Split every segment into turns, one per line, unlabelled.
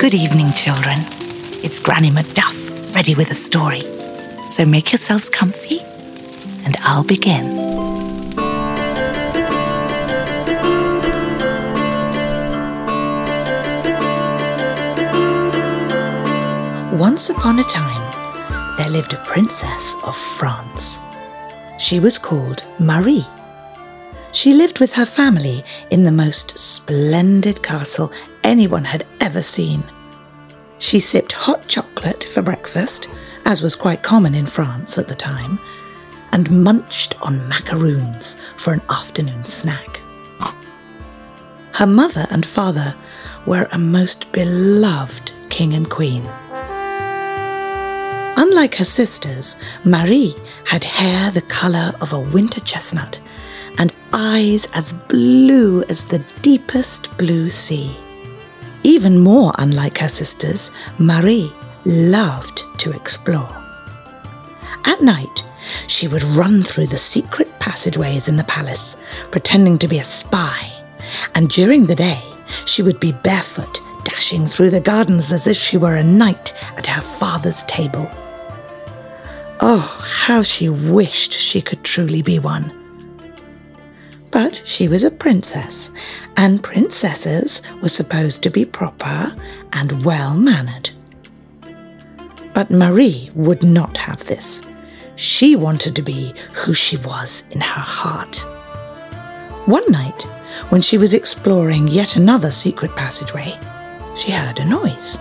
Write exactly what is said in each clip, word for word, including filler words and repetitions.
Good evening, children. It's Granny Macduff, ready with a story. So make yourselves comfy, and I'll begin. Once upon a time, there lived a princess of France. She was called Marie. She lived with her family in the most splendid castle anyone had ever seen. She sipped hot chocolate for breakfast, as was quite common in France at the time, and munched on macaroons for an afternoon snack. Her mother and father were a most beloved king and queen. Unlike her sisters, Marie had hair the colour of a winter chestnut and eyes as blue as the deepest blue sea. Even more unlike her sisters, Marie loved to explore. At night, she would run through the secret passageways in the palace, pretending to be a spy, and during the day, she would be barefoot, dashing through the gardens as if she were a knight at her father's table. Oh, how she wished she could truly be one. But she was a princess, and princesses were supposed to be proper and well-mannered. But Marie would not have this. She wanted to be who she was in her heart. One night, when she was exploring yet another secret passageway, she heard a noise.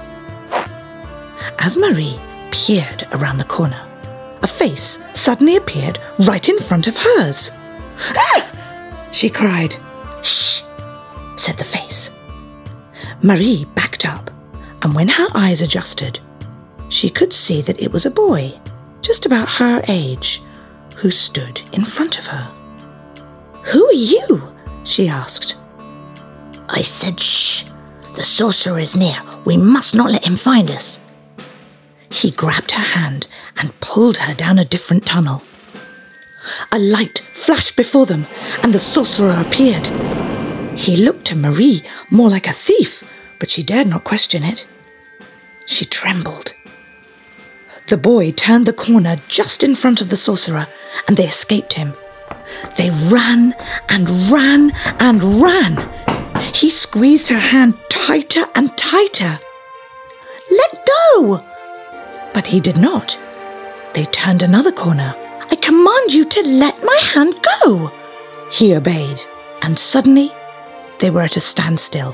As Marie peered around the corner, a face suddenly appeared right in front of hers. "Ah!" she cried. "Shh," said the face. Marie backed up, and when her eyes adjusted, she could see that it was a boy, just about her age, who stood in front of her. "Who are you?" she asked.
"I said shh. The sorcerer is near. We must not let him find us."
He grabbed her hand and pulled her down a different tunnel. A light flashed before them, and the sorcerer appeared. He looked to Marie more like a thief, but she dared not question it. She trembled. The boy turned the corner just in front of the sorcerer, and they escaped him. They ran and ran and ran. He squeezed her hand tighter and tighter. "Let go!" But he did not. They turned another corner. "I command you to let my hand go." He obeyed, and suddenly they were at a standstill.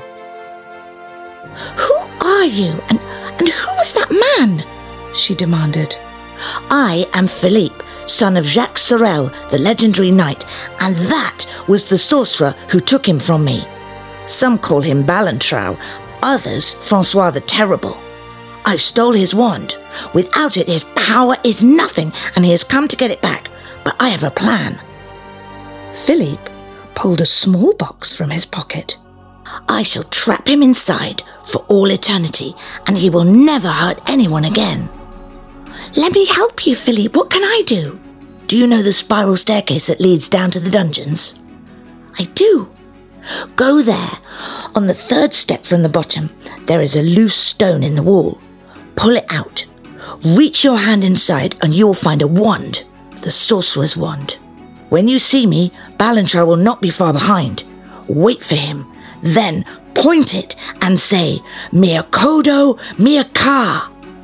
"Who are you, and, and who was that man?" she demanded.
"I am Philippe, son of Jacques Sorel, the legendary knight, and that was the sorcerer who took him from me. Some call him Balantrau, others Francois the Terrible. I stole his wand. Without it, his power is nothing, and he has come to get it back. But I have a plan."
Philippe pulled a small box from his pocket.
"I shall trap him inside for all eternity, and he will never hurt anyone again."
"Let me help you, Philippe. What can I do?"
"Do you know the spiral staircase that leads down to the dungeons?"
"I do."
"Go there. On the third step from the bottom, there is a loose stone in the wall. Pull it out. Reach your hand inside and you will find a wand, the sorcerer's wand. When you see me, Balantrau will not be far behind. Wait for him. Then point it and say, 'Miakodo Miaka.'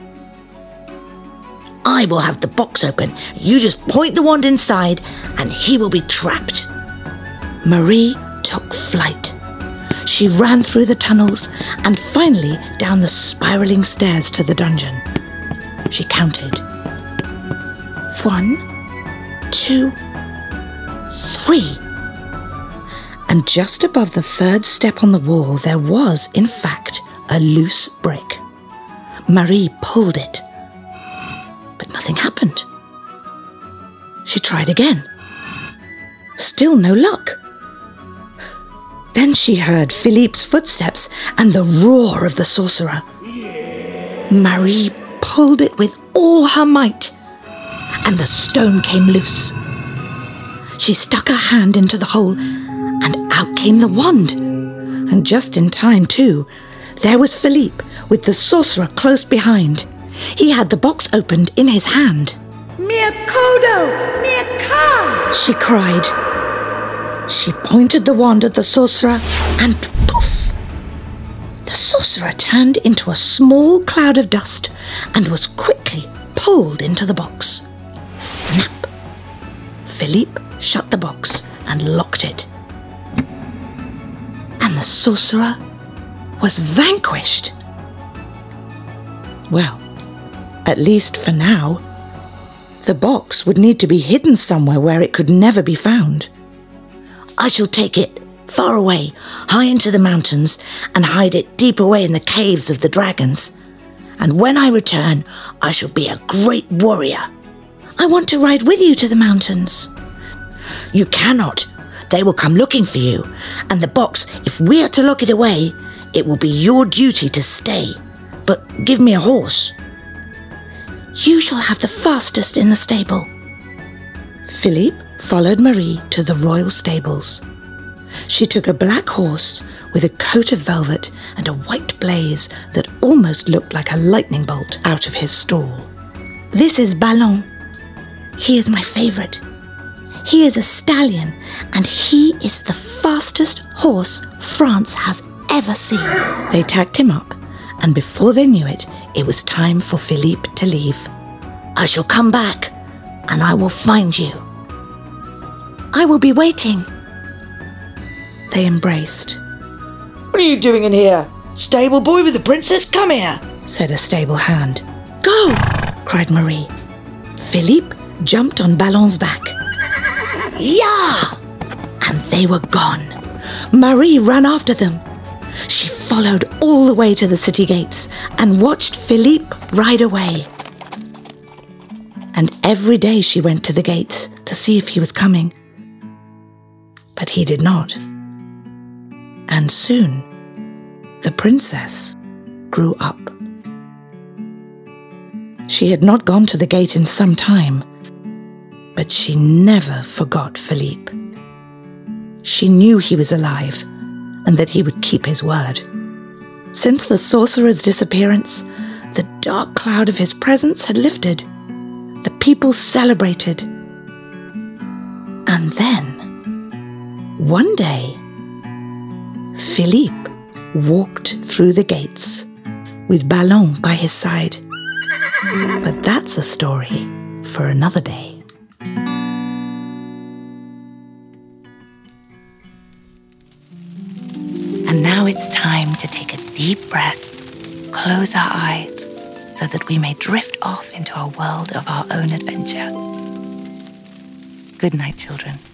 I will have the box open. You just point the wand inside and he will be trapped."
Marie took flight. She ran through the tunnels and finally down the spiraling stairs to the dungeon. She counted. One, two, three. And just above the third step on the wall, there was, in fact, a loose brick. Marie pulled it, but nothing happened. She tried again. Still no luck. Then she heard Philippe's footsteps and the roar of the sorcerer. Marie pulled it with all her might, and the stone came loose. She stuck her hand into the hole, and out came the wand. And just in time, too, there was Philippe with the sorcerer close behind. He had the box opened in his hand.
Miakodo! Miaka!
She cried. She pointed the wand at the sorcerer and poof! The sorcerer turned into a small cloud of dust and was quickly pulled into the box. Snap! Philippe shut the box and locked it. And the sorcerer was vanquished. Well, at least for now. The box would need to be hidden somewhere where it could never be found.
I shall take it far away, high into the mountains, and hide it deep away in the caves of the dragons. And when I return, I shall be a great warrior.
I want to ride with you to the mountains.
You cannot. They will come looking for you. And the box, if we are to lock it away, it will be your duty to stay. But give me a horse.
You shall have the fastest in the stable. Philippe followed Marie to the royal stables. She took a black horse with a coat of velvet and a white blaze that almost looked like a lightning bolt out of his stall. This is Ballon. He is my favourite. He is a stallion, and he is the fastest horse France has ever seen. They tacked him up, and before they knew it, it was time for Philippe to leave.
I shall come back, and I will find you.
I will be waiting. They embraced.
What are you doing in here? Stable boy with the princess, come here,
said a stable hand. Go, cried Marie. Philippe jumped on Ballon's back.
Yeah!
And they were gone. Marie ran after them. She followed all the way to the city gates and watched Philippe ride away. And every day she went to the gates to see if he was coming. But he did not. And soon, the princess grew up. She had not gone to the gate in some time, but she never forgot Philippe. She knew he was alive and that he would keep his word. Since the sorcerer's disappearance, the dark cloud of his presence had lifted. The people celebrated. And then, one day, Philippe walked through the gates with Ballon by his side. But that's a story for another day. And now it's time to take a deep breath, close our eyes, so that we may drift off into a world of our own adventure. Good night, children.